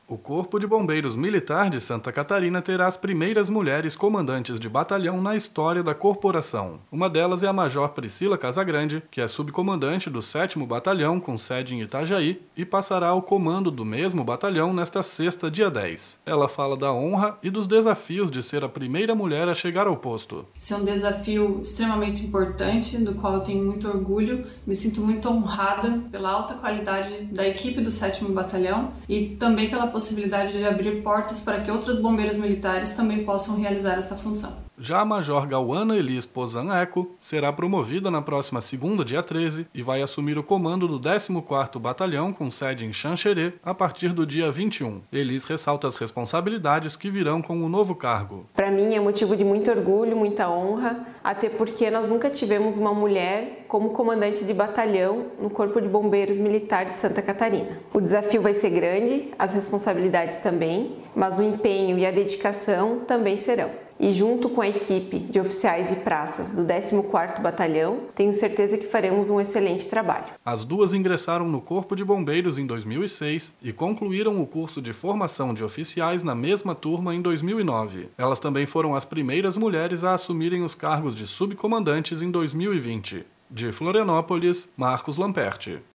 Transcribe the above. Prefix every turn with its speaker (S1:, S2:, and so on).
S1: O Corpo de Bombeiros Militar de Santa Catarina terá as primeiras mulheres comandantes de batalhão na história da corporação. Uma delas é a Major Priscila Casagrande, que é subcomandante do 7º Batalhão, com sede em Itajaí, e passará ao comando do mesmo batalhão nesta sexta, dia 10. Ela fala da honra e dos desafios de ser a primeira mulher a chegar ao posto.
S2: Esse é um desafio extremamente importante, do qual eu tenho muito orgulho. Me sinto muito honrada pela alta qualidade da equipe do 7º Batalhão e também pela possibilidade de abrir portas para que outras bombeiras militares também possam realizar esta função.
S1: Já a Major Gauana Elis Pozan Eco será promovida na próxima segunda, dia 13, e vai assumir o comando do 14º Batalhão, com sede em Xanxerê, a partir do dia 21. Elis ressalta as responsabilidades que virão com o novo cargo.
S3: Para mim é motivo de muito orgulho, muita honra, até porque nós nunca tivemos uma mulher como comandante de batalhão no Corpo de Bombeiros Militar de Santa Catarina. O desafio vai ser grande, as responsabilidades também, mas o empenho e a dedicação também serão. E junto com a equipe de oficiais e praças do 14º Batalhão, tenho certeza que faremos um excelente trabalho.
S1: As duas ingressaram no Corpo de Bombeiros em 2006 e concluíram o curso de formação de oficiais na mesma turma em 2009. Elas também foram as primeiras mulheres a assumirem os cargos de subcomandantes em 2020. De Florianópolis, Marcos Lamperti.